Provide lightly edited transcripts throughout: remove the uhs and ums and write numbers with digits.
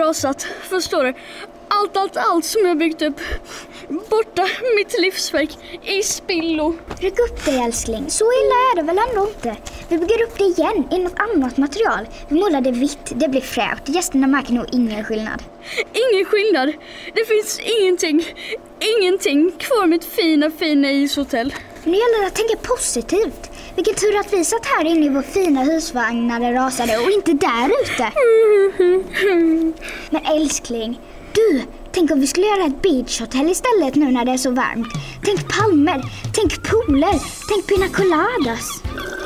rasat, förstår du? Allt som jag byggt upp. Borta, mitt livsverk, i spillo. Ryck upp dig, älskling. Så illa är det väl ändå inte. Vi bygger upp det igen i något annat material. Vi målar det vitt, det blir fräscht. Gästerna märker nog ingen skillnad. Ingen skillnad. Det finns ingenting kvar med ett fina ishotell. Nu gäller det att tänka positivt. Vilken tur att vi satt här inne i vår fina husvagn när det rasade och inte där ute. Men älskling, du, tänk om vi skulle göra ett beachhotell istället nu när det är så varmt. Tänk palmer, tänk pooler, tänk pina coladas.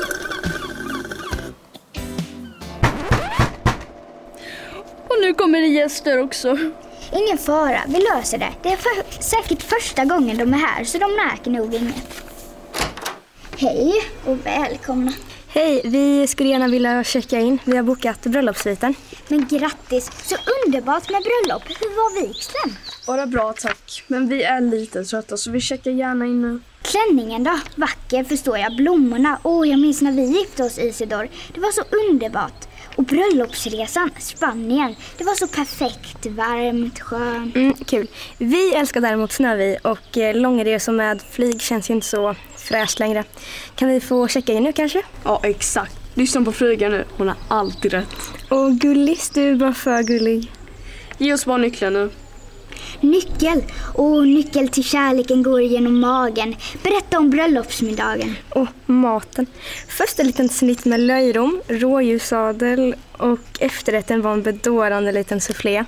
Och nu kommer det gäster också. Ingen fara, vi löser det. Det är säkert första gången de är här, så de märker nog inget. Hej och välkomna. Hej, vi skulle gärna vilja checka in. Vi har bokat bröllopssviten. Men grattis, så underbart med bröllop. Hur var vigseln? Bara bra, tack. Men vi är lite trötta så vi checkar gärna in nu. Klänningen då? Vacker, förstår jag. Blommorna. Jag minns när vi gifte oss, Isidor. Det var så underbart. Och bröllopsresan, Spanien. Det var så perfekt, varmt, skönt. Kul. Vi älskar däremot Snövi och långresor med flyg känns ju inte så fräscht längre. Kan vi få checka in nu kanske? Ja, exakt. Lyssna på frugan nu. Hon har alltid rätt. Åh, gullis, du är bara för gullig. Ge oss bara nyckeln nu. Nyckel. Nyckel till kärleken går genom magen. Berätta om bröllopsmiddagen. Maten. Först en liten snitt med löjrom, rådjurssadel och efterrätten var en bedårande liten soufflé.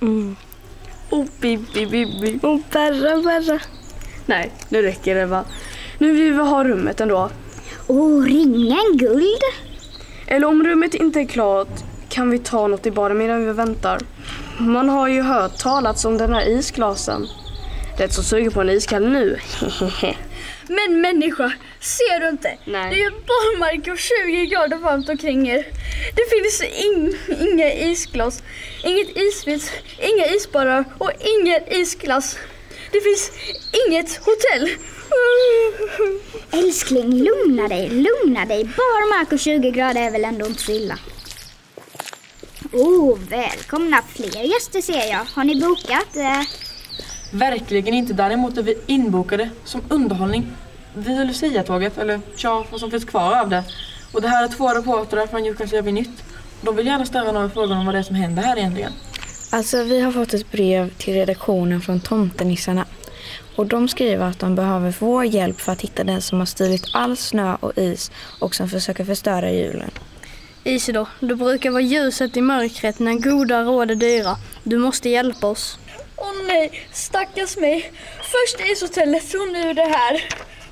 Bibi. Berra. Nej, nu räcker det, va? Nu vill vi ha rummet ändå. Ringen guld. Eller om rummet inte är klart kan vi ta något i baren medan vi väntar. Man har ju hört talas om den här isglasen. Rätt så suger på en iskall nu. Men människa, ser du inte? Nej. Det är ju barmark och 20 grader varmt omkring er. Det finns inga isglas, inget isvits, inga isbarar och ingen isglass. Det finns inget hotell. Älskling, lugna dig. Barmark och 20 grader är väl ändå inte så illa. Välkomna, fler gäster ser jag. Har ni bokat? Verkligen inte, däremot är vi inbokade som underhållning vid Lucia-tåget, eller vad som finns kvar av det. Och det här är 2 reportrar från Jukkasjärvi Nytt. De vill gärna ställa några frågor om vad det är som händer här egentligen. Alltså, vi har fått ett brev till redaktionen från Tomtenissarna. Och de skriver att de behöver vår hjälp för att hitta den som har stulit all snö och is och som försöker förstöra julen. Isidor, du brukar vara ljuset i mörkret när goda råd är dyra. Du måste hjälpa oss. Nej, stackars mig. Först ishotellet och nu det här.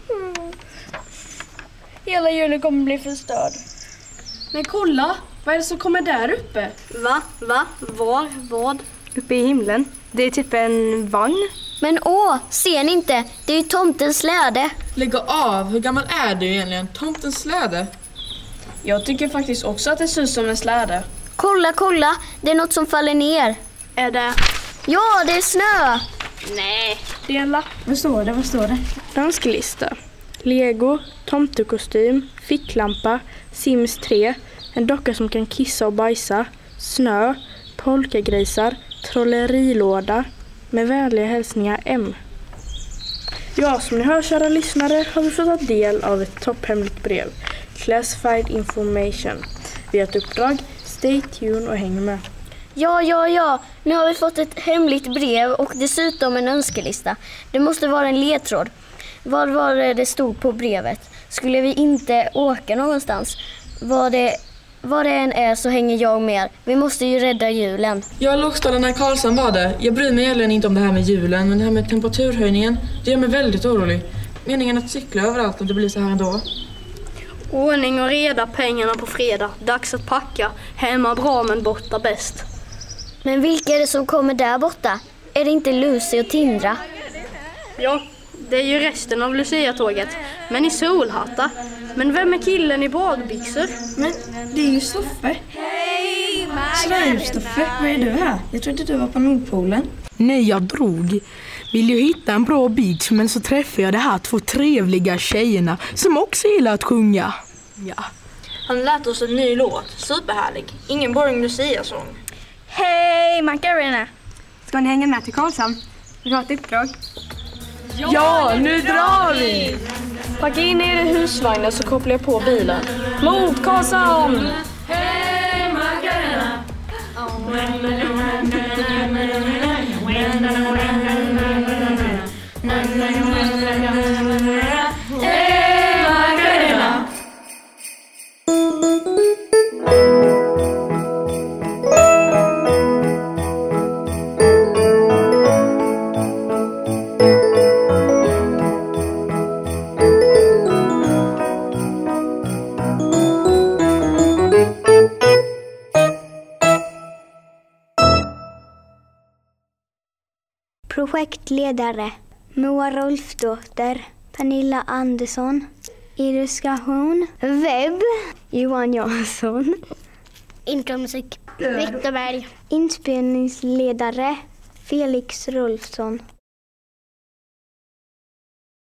Hela julen kommer bli förstörd. Men kolla, vad är det som kommer där uppe? Va? Vad? Uppe i himlen. Det är typ en vagn. Men ser ni inte? Det är ju tomtens släde. Lägg av, hur gammal är du egentligen? Tomtens släde? Jag tycker faktiskt också att det ser ut som en släde. Kolla, det är något som faller ner. Är det? Ja, det är snö. Nej, det är en lapp. Vad står det? Önskelista. Lego, tomtekostym, ficklampa, Sims 3, en docka som kan kissa och bajsa, snö, polkagrisar, trollerilåda. Med vänliga hälsningar M. Ja, som ni hör, kära lyssnare, har vi fått ta del av ett topphemligt brev. Classified information. Vi har ett uppdrag. Stay tuned och häng med. Ja. Nu har vi fått ett hemligt brev och dessutom en önskelista. Det måste vara en ledtråd. Vad var det stod på brevet? Skulle vi inte åka någonstans? Vad det än är så hänger jag med. Vi måste ju rädda julen. Jag lågstade när Karlsson var där. Jag bryr mig egentligen inte om det här med julen, men det här med temperaturhöjningen, det gör mig väldigt orolig. Meningen att cykla överallt och det blir så här ändå. Ordning och reda, pengarna på fredag. Dags att packa. Hemma bra men borta bäst. Men vilka är det som kommer där borta? Är det inte Lucy och Tindra? Ja, det är ju resten av Lucia-tåget. Men i solhattar. Men vem är killen i badbyxor? Men det är ju Stoffe. Sådär Stoffe, vad är du här? Jag trodde du var på Nordpolen. Nej, jag drog. Vill ju hitta en bra beach, men så träffade jag de här 2 trevliga tjejerna som också gillar att sjunga. Ja. Han lät oss en ny låt. Superhärlig. Ingen boring Lucia-sång. Hej Macarena! Ska ni hänga med till Karlshamn? Vi har ett uppdrag. Ja, nu drar vi! Packa in er i husvagnen så kopplar jag på bilen. Mot Karlshamn! Hej Macarena! Hej Macarena! Projektledare Moa Rolfsdotter, Pernilla Andersson. Illustration webb Johan Jansson. Intromusik Victor Berg. Inspelningsledare Felix Rolfsson.